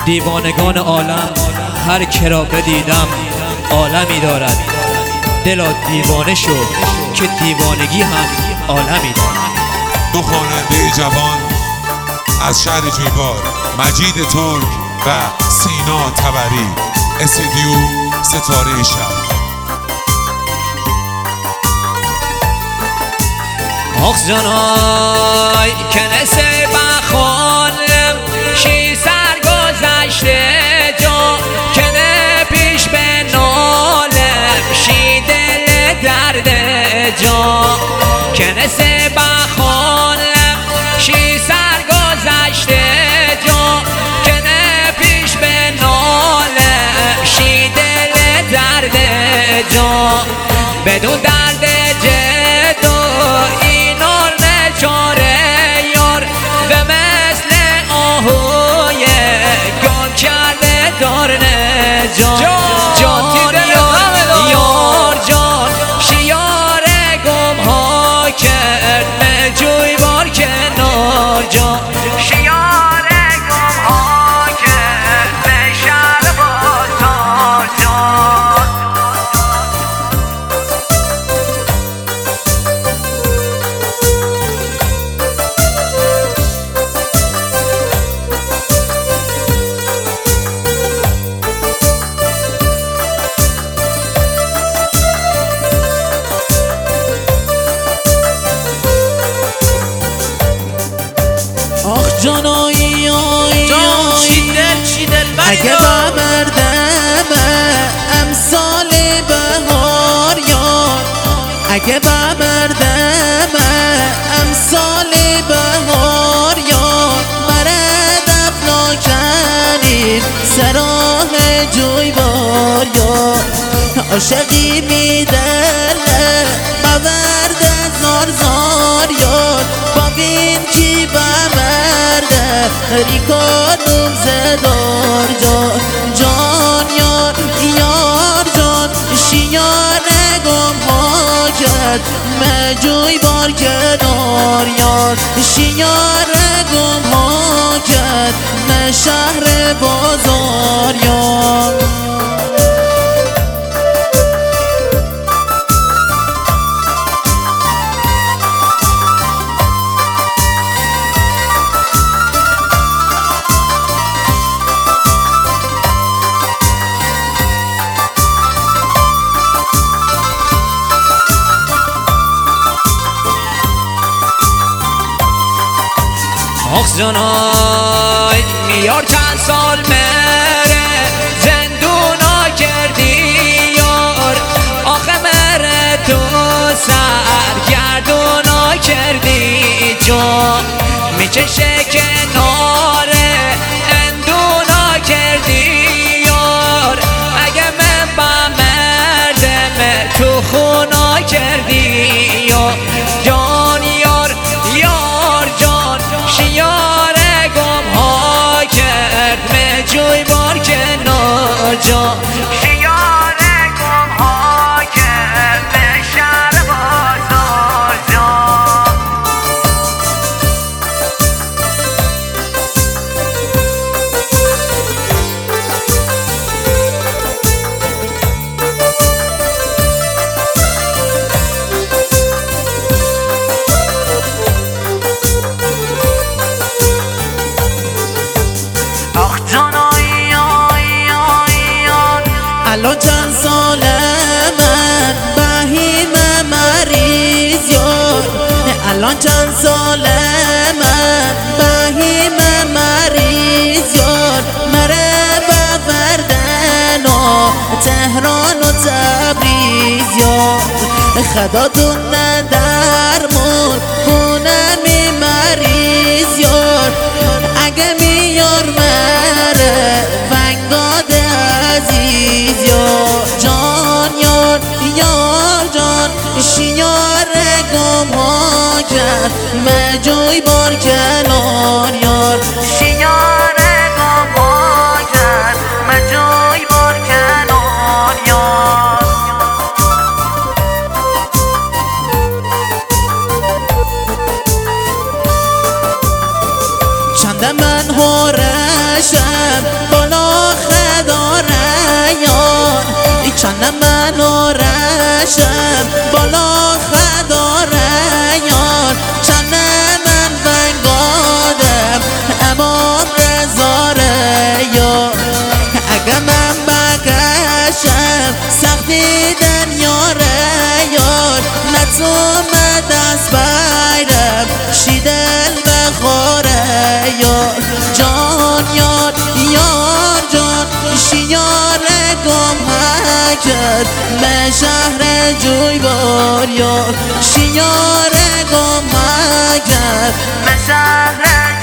دیوانگان عالم هر که را بدیدم عالمی دارد. دلا دیوانه شو که دیوانگی هم عالمی دارد. دو خواننده جوان از شهر جویبار، مجید ترک و سینا تبری، استودیو ستاره شب. آخ جانای کنسه بخوانم شی سرگذشته جا کنه پیش به نالم شی دل درد جا کنسه بخوانم شی سرگذشته جا کنه پیش به نالم شی دل درد جا بدون درد جدو اینار نچاره یار و مثل آهوی گم کرده دار نجان جان یار جان شیار گم ها کرد مجوی بار کنار جان شیار گم ها کرد به شهر بازار جان. آخ جانایی اگه بمردم امثال بهار یار اگه بمردم امثال بهار یار مرد افنا کنیم سراه جویبار یار عاشقی میدله بورد زار زار یار بابین کی بمرده ریکانم زدار جان جان یار یار جان شیار گم ها کرد مجوی بار کنار یار شیار گم ها کرد نه شهر بازار یار. آخ جانای میار چند سال مره زندونا کردی یار آخه مره تو سرگردونا کردی جان میچشه کناره اندونا کردی یار اگه من با مردم تو خونا کردی یار جان یار یار جان شیار گم ها کرد مجوی بار کنار جان شیار گم ها کرد به شهر بازار جان. الان چند ساله من بهیم مریض یار الان چند ساله من بهیم مریض یار مره بوردن و تهران و تبریز یار خدا دون درمون کنمی مریض یار اگه میار مره ونگاد عزیز یار جان یار یار جان شیار گم ها کرد مجوی بار کنار یار شیار گم ها کرد مجوی بار کنار یار. چند من هورشم اومد از بیرم شیدل بخوره یار جان یار یار جان شیار گم کرد به شهر جویبار یار شیار گم کرد به شهر